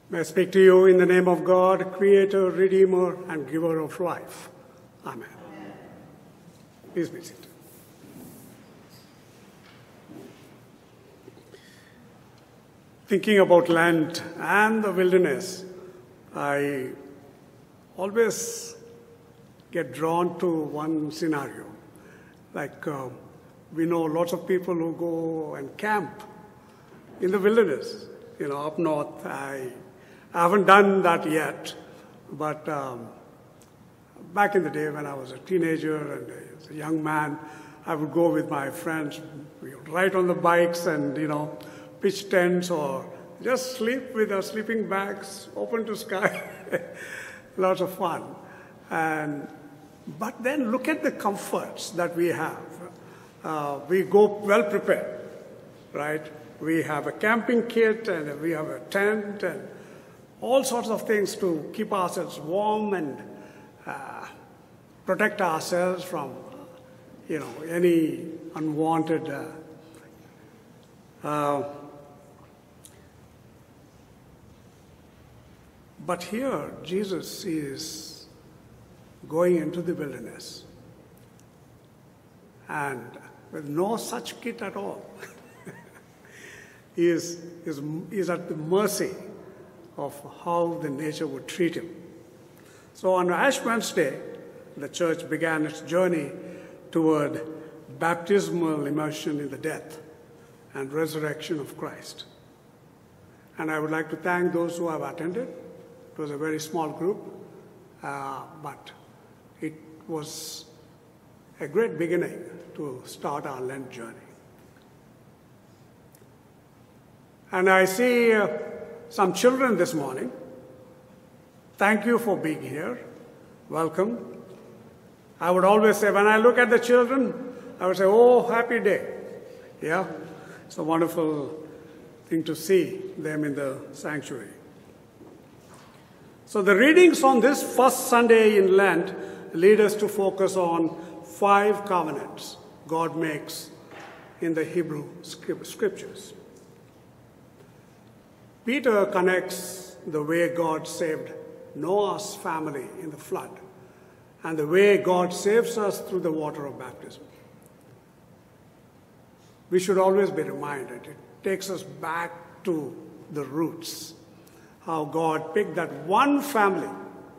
May I speak to you in the name of God, Creator, Redeemer, and Giver of life. Amen. Please be seated. Thinking about Lent and the wilderness, I always get drawn to one scenario. We know lots of people who go and camp in the wilderness, up north. I haven't done that yet, but back in the day when I was a teenager and as a young man, I would go with my friends. We would ride on the bikes and, pitch tents or just sleep with our sleeping bags open to sky. Lots of fun. But then look at the comforts that we have. We go well prepared, right? We have a camping kit and we have a tent and all sorts of things to keep ourselves warm and protect ourselves from, any unwanted. But here, Jesus is going into the wilderness and with no such kit at all. He is at the mercy of how the nature would treat him. So on Ash Wednesday, the church began its journey toward baptismal immersion in the death and resurrection of Christ. And I would like to thank those who have attended. It was a very small group, but it was a great beginning to start our Lent journey. And I see some children this morning. Thank you for being here. Welcome. I would always say, when I look at the children, I would say, oh, happy day. Yeah, it's a wonderful thing to see them in the sanctuary. So the readings on this first Sunday in Lent lead us to focus on 5 covenants God makes in the Hebrew scriptures. Peter connects the way God saved Noah's family in the flood and the way God saves us through the water of baptism. We should always be reminded. It takes us back to the roots, how God picked that one family,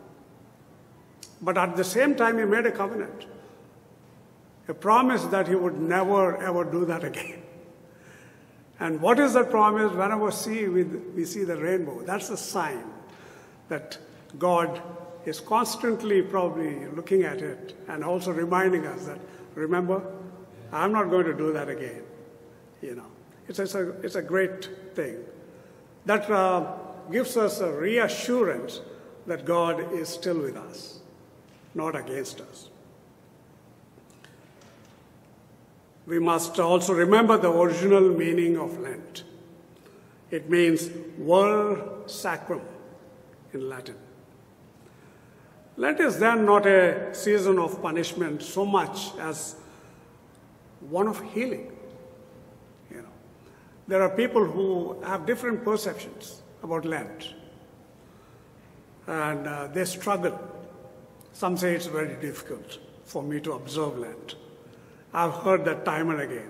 but at the same time he made a covenant, a promise that he would never ever do that again. And what is that promise? Whenever we see the rainbow, that's a sign that God is constantly probably looking at it and also reminding us that, remember, I'm not going to do that again. It's a great thing. That gives us a reassurance that God is still with us, not against us. We must also remember the original meaning of Lent. It means Ver Sacrum in Latin. Lent is then not a season of punishment so much as one of healing. There are people who have different perceptions about Lent, and they struggle. Some say it's very difficult for me to observe Lent. I've heard that time and again.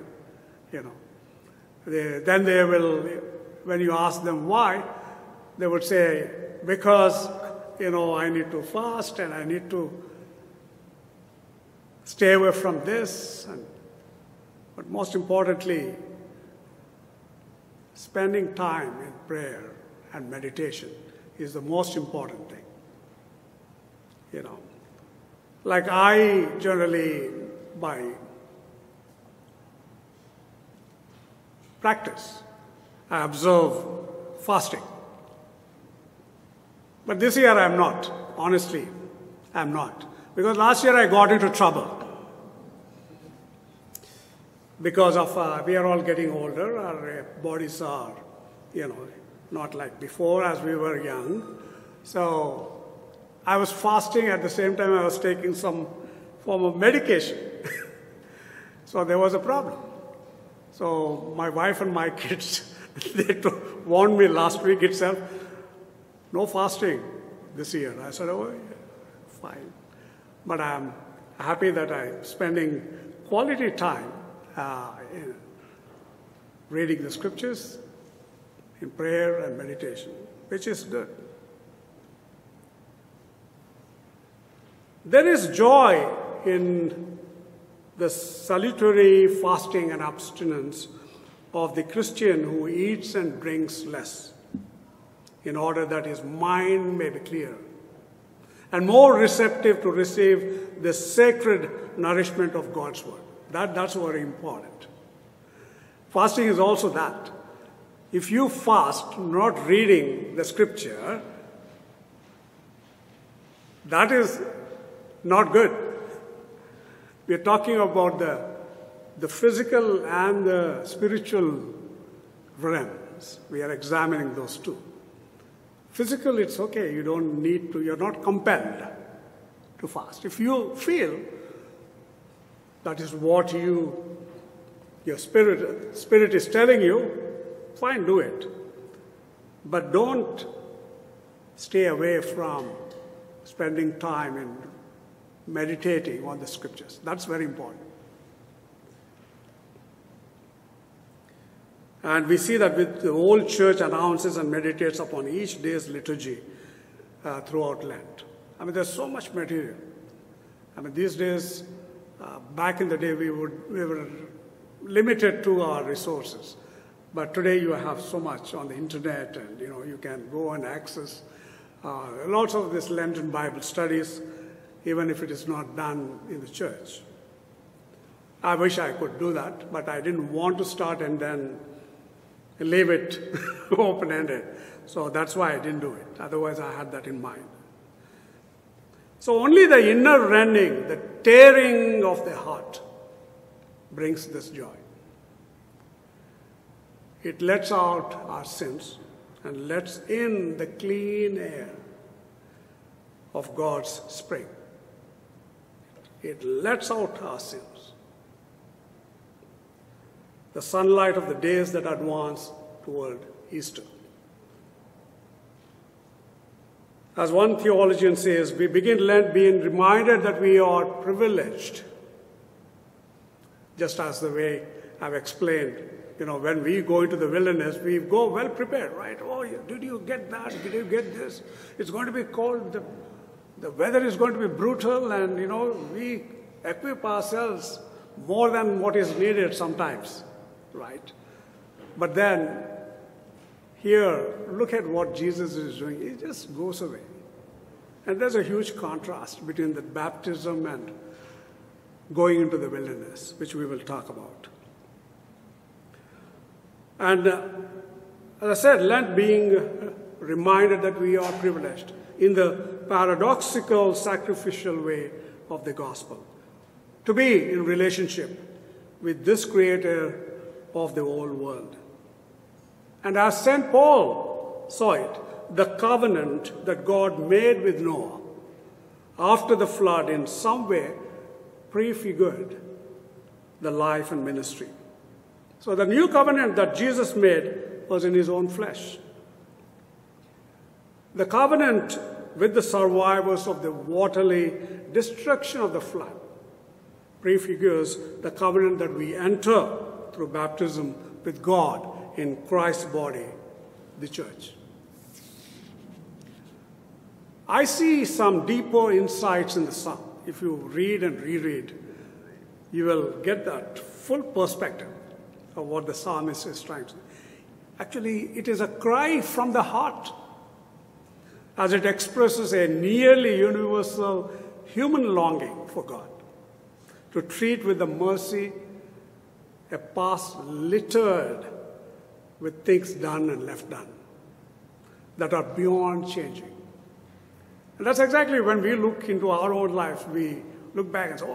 Then they will, when you ask them why, they would say, because, I need to fast and I need to stay away from this. But most importantly, spending time in prayer and meditation is the most important thing. Like I generally, by practice, I observe fasting. But this year I'm not, honestly, I'm not. Because last year I got into trouble. Because of, we are all getting older, our bodies are, not like before as we were young. So I was fasting at the same time I was taking some form of medication. So there was a problem. So my wife and my kids, they warned me last week itself, no fasting this year. I said, oh, fine. But I'm happy that I'm spending quality time in reading the scriptures, in prayer and meditation, which is good. There is joy in the salutary fasting and abstinence of the Christian who eats and drinks less, in order that his mind may be clear and more receptive to receive the sacred nourishment of God's word. That's very important. Fasting is also that. If you fast not reading the scripture, that is not good. We are talking about the physical and the spiritual realms. We are examining those two. Physical, it's okay. You don't need to, you're not compelled to fast. If you feel that is what your spirit is telling you, fine, do it. But don't stay away from spending time in meditating on the scriptures. That's very important. And we see that with the whole church announces and meditates upon each day's liturgy throughout Lent. I mean, there's so much material. I mean, these days, back in the day, we were limited to our resources. But today you have so much on the internet, and you can go and access lots of this Lenten Bible studies, even if it is not done in the church. I wish I could do that, but I didn't want to start and then leave it open-ended. So that's why I didn't do it. Otherwise, I had that in mind. So only the inner rending, the tearing of the heart brings this joy. It lets out our sins and lets in the clean air of God's spring. It lets out our sins. The sunlight of the days that advance toward Easter. As one theologian says, we begin Lent being reminded that we are privileged. Just as the way I've explained, when we go into the wilderness, we go well prepared, right? Oh, did you get that? Did you get this? It's going to be cold. The weather is going to be brutal, and, we equip ourselves more than what is needed sometimes, right? But then, here, look at what Jesus is doing. He just goes away. And there's a huge contrast between the baptism and going into the wilderness, which we will talk about. And as I said, Lent being reminded that we are privileged in the paradoxical, sacrificial way of the gospel, to be in relationship with this creator of the whole world. And as St. Paul saw it, the covenant that God made with Noah after the flood in some way prefigured the life and ministry. So the new covenant that Jesus made was in his own flesh. The covenant with the survivors of the watery destruction of the flood prefigures the covenant that we enter through baptism with God in Christ's body, the church. I see some deeper insights in the psalm. If you read and reread, you will get that full perspective of what the psalmist is trying to say. Actually, it is a cry from the heart, as it expresses a nearly universal human longing for God, to treat with the mercy a past littered with things done and left done that are beyond changing. And that's exactly when we look into our own life, we look back and say,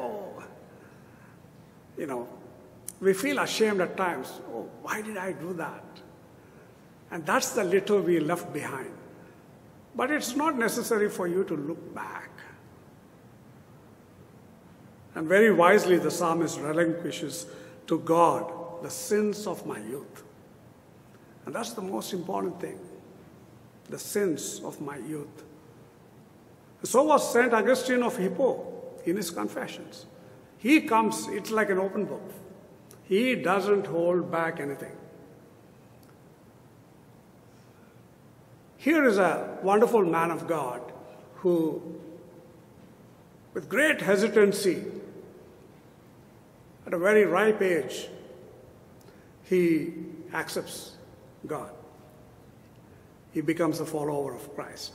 we feel ashamed at times. Oh, why did I do that? And that's the litter we left behind. But it's not necessary for you to look back. And very wisely, the psalmist relinquishes to God the sins of my youth. And that's the most important thing. the sins of my youth. So was St. Augustine of Hippo in his Confessions. He comes, it's like an open book. He doesn't hold back anything. Here is a wonderful man of God who, with great hesitancy, at a very ripe age, he accepts God. He becomes a follower of Christ.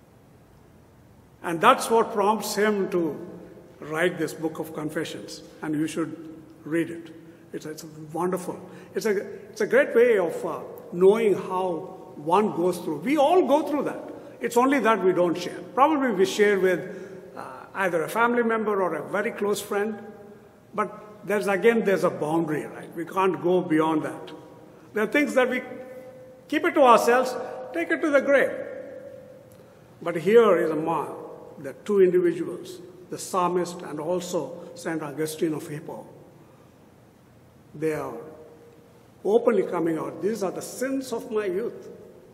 And that's what prompts him to write this book of Confessions, and you should read it. It's wonderful. It's a great way of knowing how one goes through. We all go through that. It's only that we don't share. Probably we share with either a family member or a very close friend, but there's a boundary, right? We can't go beyond that. There are things that we keep it to ourselves, take it to the grave. But here is a man, the two individuals, the psalmist and also St. Augustine of Hippo. They are openly coming out. These are the sins of my youth.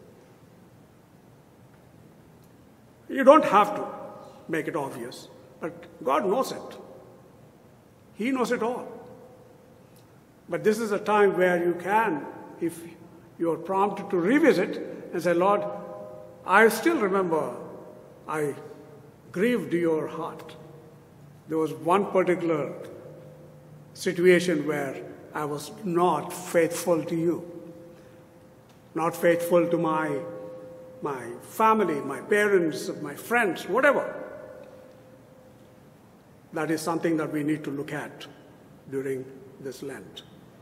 You don't have to make it obvious, but God knows it. He knows it all. But this is a time where you can, if you are prompted to revisit and say, Lord, I still remember I grieved your heart. There was one particular situation where I was not faithful to you, not faithful to my family, my parents, my friends, whatever. That is something that we need to look at during this Lent.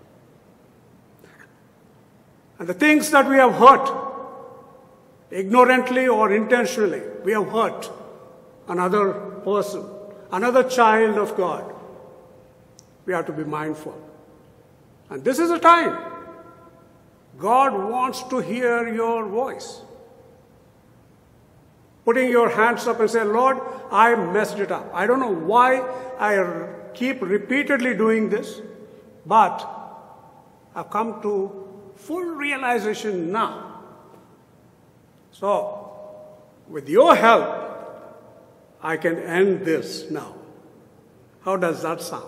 And the things that we have hurt, ignorantly or intentionally, we have hurt another person, another child of God. We have to be mindful. And this is a time God wants to hear your voice. Putting your hands up and say, Lord, I messed it up. I don't know why I keep repeatedly doing this, but I've come to full realization now. So, with your help, I can end this now. How does that sound?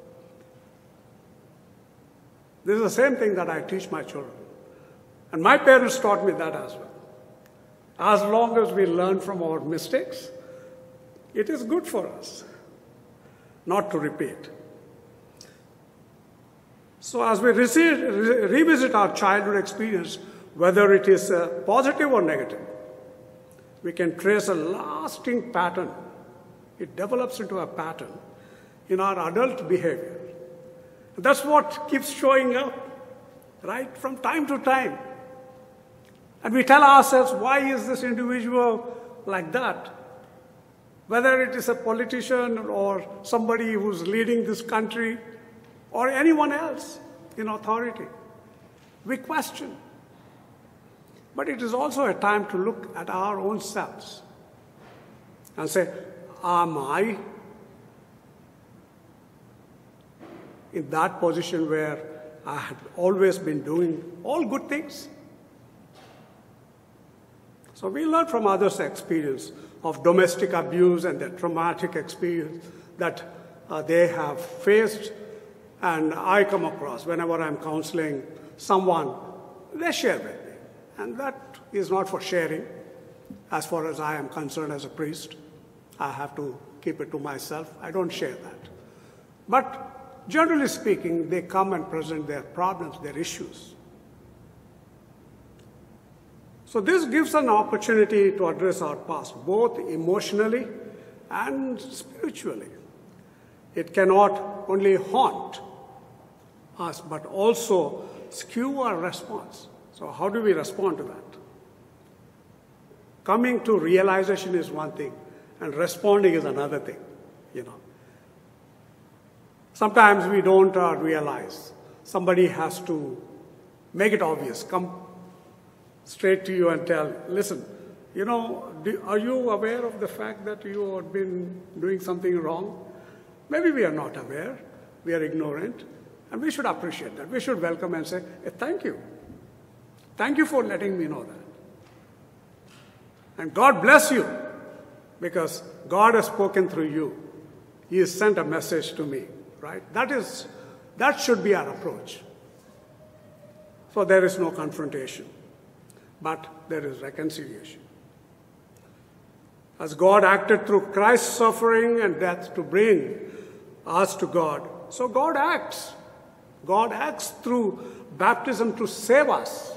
This is the same thing that I teach my children. And my parents taught me that as well. As long as we learn from our mistakes, it is good for us not to repeat. So as we revisit our childhood experience, whether it is positive or negative, we can trace a lasting pattern. It develops into a pattern in our adult behavior. That's what keeps showing up, right, from time to time. And we tell ourselves, why is this individual like that? Whether it is a politician or somebody who's leading this country or anyone else in authority, we question. But it is also a time to look at our own selves and say, am I in that position where I have always been doing all good things? So we learn from others' experience of domestic abuse and the traumatic experience that they have faced. And I come across, whenever I'm counseling someone, they share with me. And that is not for sharing. As far as I am concerned as a priest, I have to keep it to myself. I don't share that. But generally speaking, they come and present their problems, their issues. So this gives an opportunity to address our past, both emotionally and spiritually. It cannot only haunt us, but also skew our response. So how do we respond to that? Coming to realization is one thing, and responding is another thing, Sometimes we don't realize. Somebody has to make it obvious, come straight to you and tell, listen, are you aware of the fact that you have been doing something wrong? Maybe we are not aware, we are ignorant, and we should appreciate that. We should welcome and say, hey, thank you. Thank you for letting me know that. And God bless you because God has spoken through you. He has sent a message to me, right? That should be our approach. So there is no confrontation, but there is reconciliation. As God acted through Christ's suffering and death to bring us to God, so God acts. God acts through baptism to save us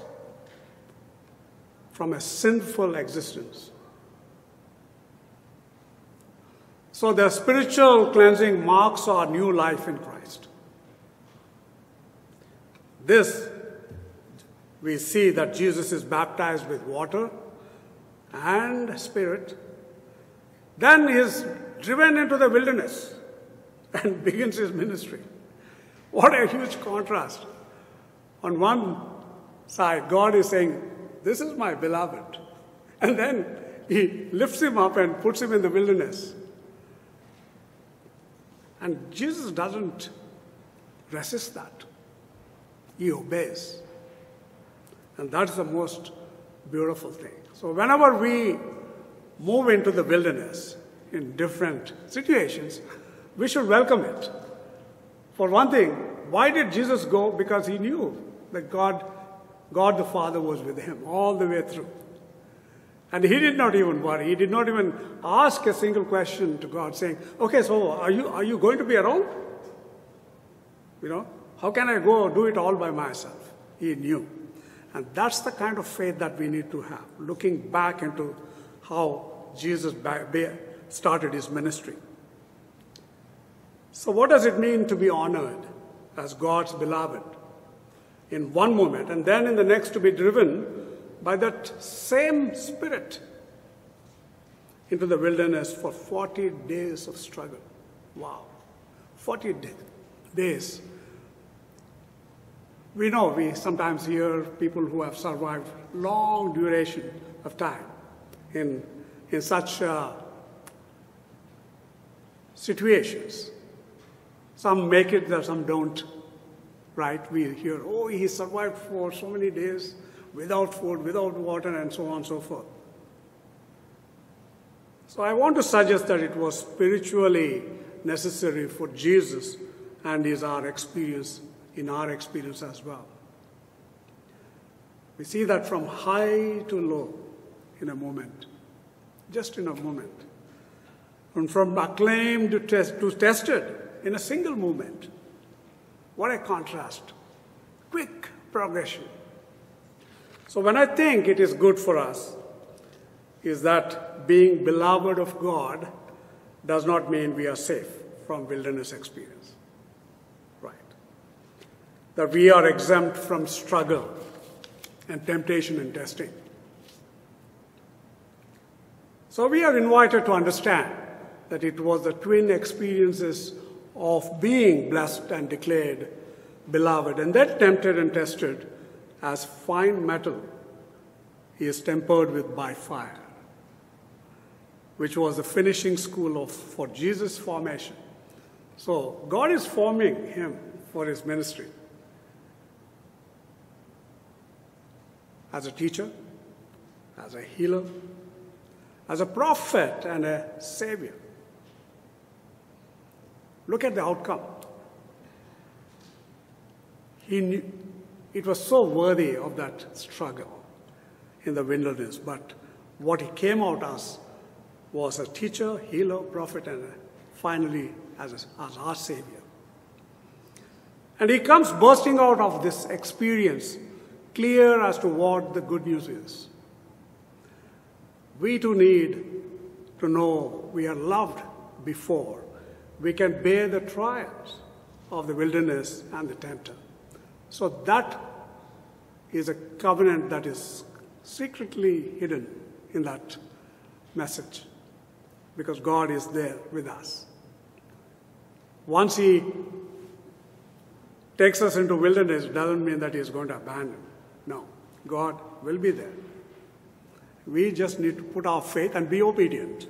from a sinful existence. So the spiritual cleansing marks our new life in Christ. This, we see that Jesus is baptized with water and Spirit. Then he is driven into the wilderness and begins his ministry. What a huge contrast. On one side, God is saying, this is my beloved. And then he lifts him up and puts him in the wilderness. And Jesus doesn't resist that. He obeys. And that's the most beautiful thing. So whenever we move into the wilderness in different situations, we should welcome it. For one thing, why did Jesus go? Because he knew that God the Father was with him all the way through. And he did not even worry. He did not even ask a single question to God saying, okay, so are you going to be around? How can I go do it all by myself? He knew. And that's the kind of faith that we need to have, looking back into how Jesus started his ministry. So what does it mean to be honored as God's beloved in one moment, and then in the next to be driven by that same Spirit into the wilderness for 40 days of struggle? Wow, 40 days. We know, we sometimes hear people who have survived long duration of time in such situations. Some make it, some don't, right? We hear, oh, he survived for so many days without food, without water, and so on and so forth. So I want to suggest that it was spiritually necessary for Jesus, and is our experience, in our experience as well. We see that from high to low in a moment, just in a moment. And from acclaimed to tested in a single moment. What a contrast. Quick progression. So when I think it is good for us, is that being beloved of God does not mean we are safe from wilderness experience. Right. That we are exempt from struggle and temptation and testing. So we are invited to understand that it was the twin experiences of being blessed and declared beloved, and then tempted and tested as fine metal he is tempered by fire, which was the finishing school for Jesus' formation. So God is forming him for his ministry as a teacher, as a healer, as a prophet and a savior. Look at the outcome. He knew it was so worthy of that struggle in the wilderness, but what he came out as was a teacher, healer, prophet, and finally as our savior. And he comes bursting out of this experience, clear as to what the good news is. We too need to know we are loved before we can bear the trials of the wilderness and the tempter. So that is a covenant that is secretly hidden in that message, because God is there with us. Once he takes us into wilderness, it doesn't mean that he is going to abandon. No, God will be there. We just need to put our faith and be obedient.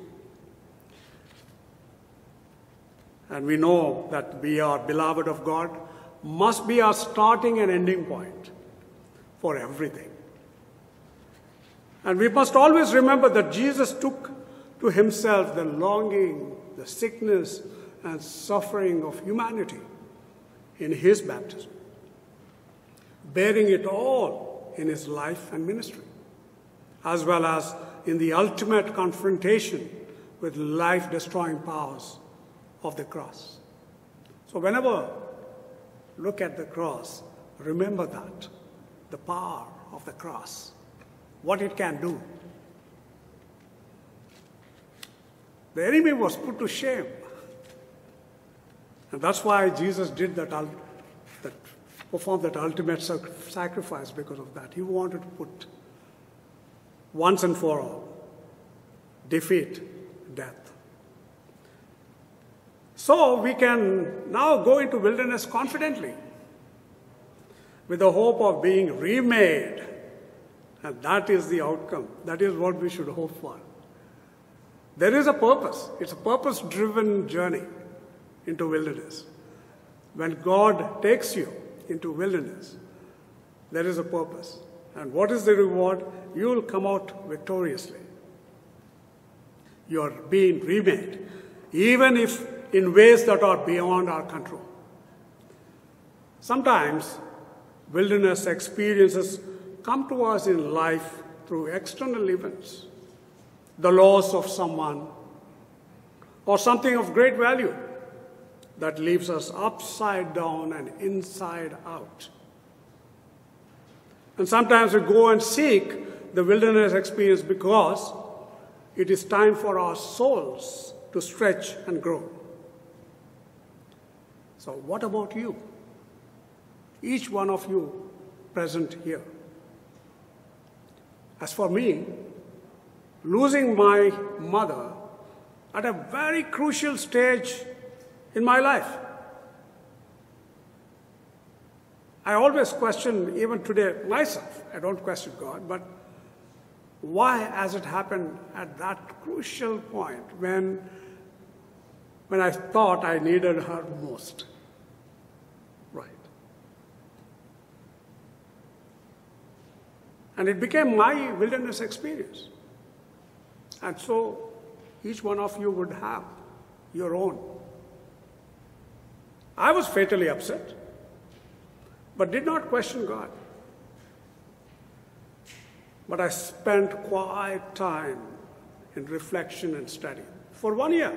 And we know that we are beloved of God must be our starting and ending point for everything. And we must always remember that Jesus took to himself the longing, the sickness, and suffering of humanity in his baptism, bearing it all in his life and ministry, as well as in the ultimate confrontation with life-destroying powers of the cross. So whenever you look at the cross, remember that, the power of the cross, what it can do. The enemy was put to shame. And that's why Jesus did performed that ultimate sacrifice because of that. He wanted to put once and for all, defeat death. So we can now go into wilderness confidently with the hope of being remade. And that is the outcome. That is what we should hope for. There is a purpose. It's a purpose-driven journey into wilderness. When God takes you into wilderness, there is a purpose. And what is the reward? You will come out victoriously. You are being remade, even if in ways that are beyond our control. Sometimes wilderness experiences come to us in life through external events, the loss of someone, or something of great value that leaves us upside down and inside out. And sometimes we go and seek the wilderness experience because it is time for our souls to stretch and grow. So what about you? Each one of you present here. As for me, losing my mother at a very crucial stage in my life, I always question, even today, myself. I don't question God, but why has it happened at that crucial point when I thought I needed her most? Right. And it became my wilderness experience. And so each one of you would have your own. I was fatally upset, but did not question God. But I spent quiet time in reflection and study for 1 year.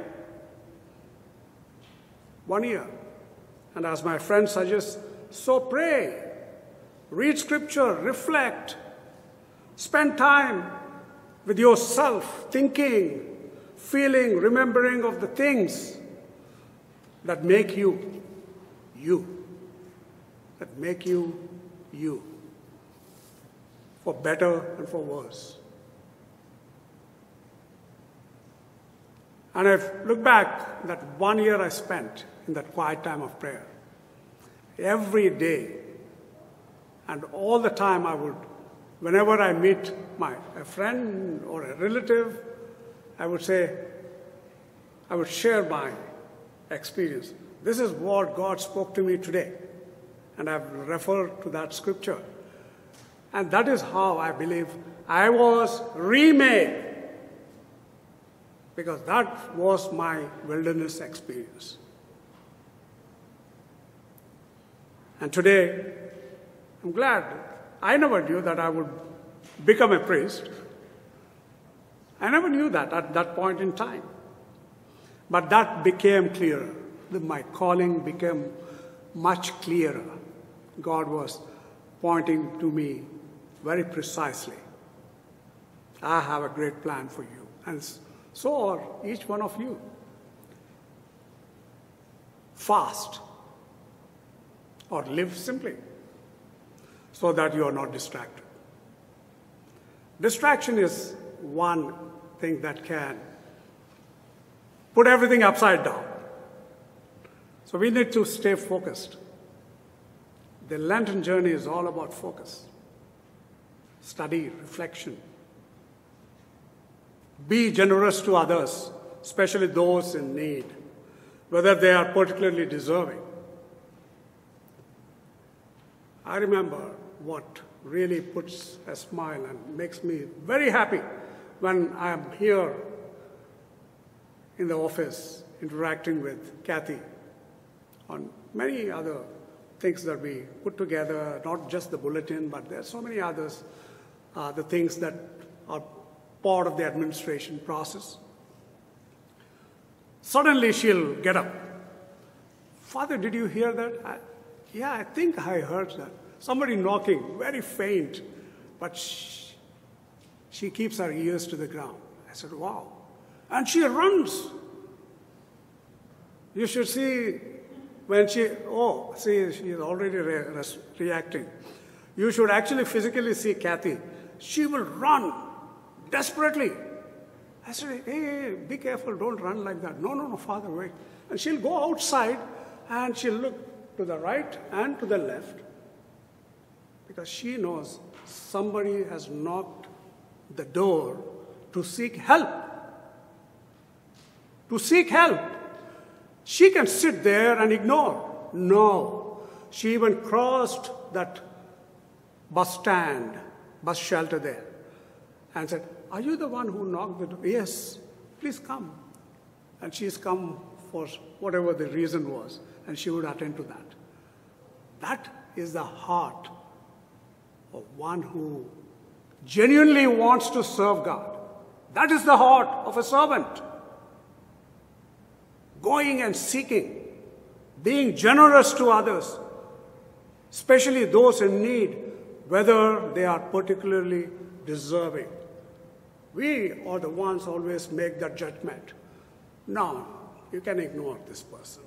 1 year. And as my friend suggests, so pray, read scripture, reflect, spend time with yourself, thinking, feeling, remembering of the things that make you, you. That make you, you. For better and for worse. And I've looked back that 1 year I spent in that quiet time of prayer. Every day and all the time I would, whenever I meet a friend or a relative, I would share my experience. This is what God spoke to me today. And I've referred to that scripture. And that is how I believe I was remade. Because that was my wilderness experience. And today, I'm glad. I never knew that I would become a priest. I never knew that at that point in time. But that became clearer. My calling became much clearer. God was pointing to me very precisely. I have a great plan for you. And so are each one of you. Fast or live simply so that you are not distracted. Distraction is one thing that can put everything upside down. So we need to stay focused. The Lenten journey is all about focus, study, reflection. Be generous to others, especially those in need, whether they are particularly deserving. I remember what really puts a smile and makes me very happy when I am here in the office interacting with Kathy on many other things that we put together, not just the bulletin, but there are so many others, the things that are part of the administration process. Suddenly she'll get up. Father, did you hear that? Yeah, I think I heard that. Somebody knocking, very faint, but she keeps her ears to the ground. I said, wow. And she runs. You should see when she is already reacting. You should actually physically see Kathy. She will run desperately. I said, hey, be careful, don't run like that. No, Father, wait. And she'll go outside and she'll look to the right and to the left because she knows somebody has knocked the door to seek help. To seek help. She can sit there and ignore. No. She even crossed that bus shelter there, and said, are you the one who knocked the door? Yes, please come. And she's come for whatever the reason was, and she would attend to that. That is the heart of one who genuinely wants to serve God. That is the heart of a servant. Going and seeking, being generous to others, especially those in need, whether they are particularly deserving. We are the ones always make that judgment. No, you can ignore this person.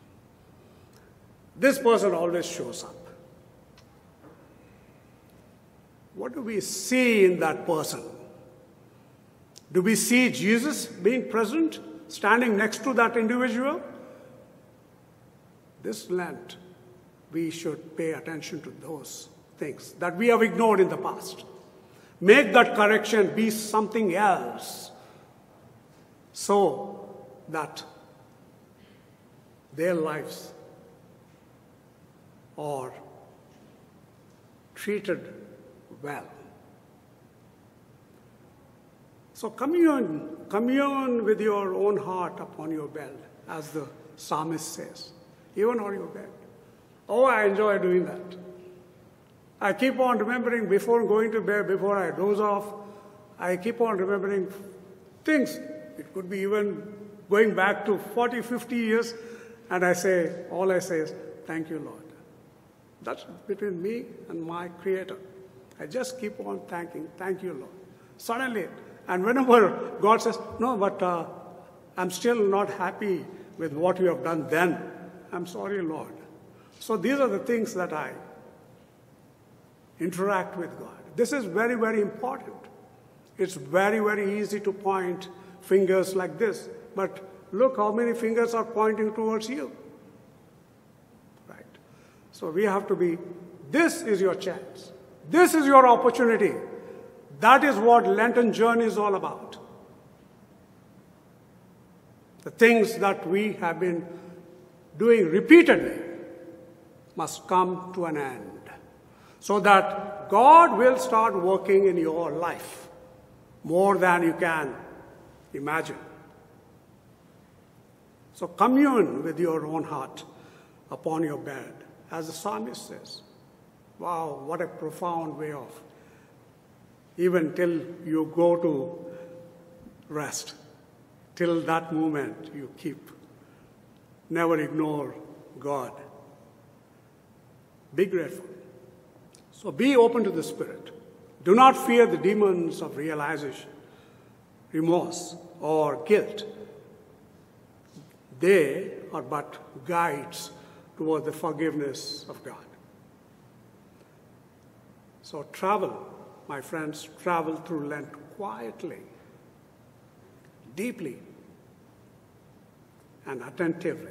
This person always shows up. What do we see in that person? Do we see Jesus being present, standing next to that individual? This Lent, we should pay attention to those things that we have ignored in the past. Make that correction be something else so that their lives are treated well. So commune with your own heart upon your bed, as the psalmist says, even on your bed. Oh, I enjoy doing that. I keep on remembering before going to bed, before I doze off, I keep on remembering things. It could be even going back to 40, 50 years, and all I say is, thank you, Lord. That's between me and my Creator. I just keep on thank you, Lord. Suddenly, and whenever God says, no, but I'm still not happy with what you have done then, I'm sorry, Lord. So these are the things that I interact with God. This is very, very important. It's very, very easy to point fingers like this, but look how many fingers are pointing towards you. Right? So we have to be, this is your chance. This is your opportunity. That is what Lenten journey is all about. The things that we have been doing repeatedly must come to an end, so that God will start working in your life more than you can imagine. So commune with your own heart upon your bed, as the psalmist says. Wow, what a profound way of, even till you go to rest, till that moment you keep. Never ignore God. Be grateful. So be open to the Spirit. Do not fear the demons of realization, remorse, or guilt. They are but guides toward the forgiveness of God. So travel, my friends, travel through Lent quietly, deeply, and attentively.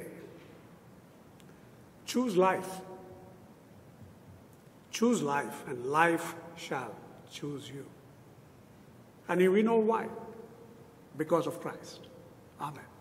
Choose life. Choose life, and life shall choose you. And we know why. Because of Christ. Amen.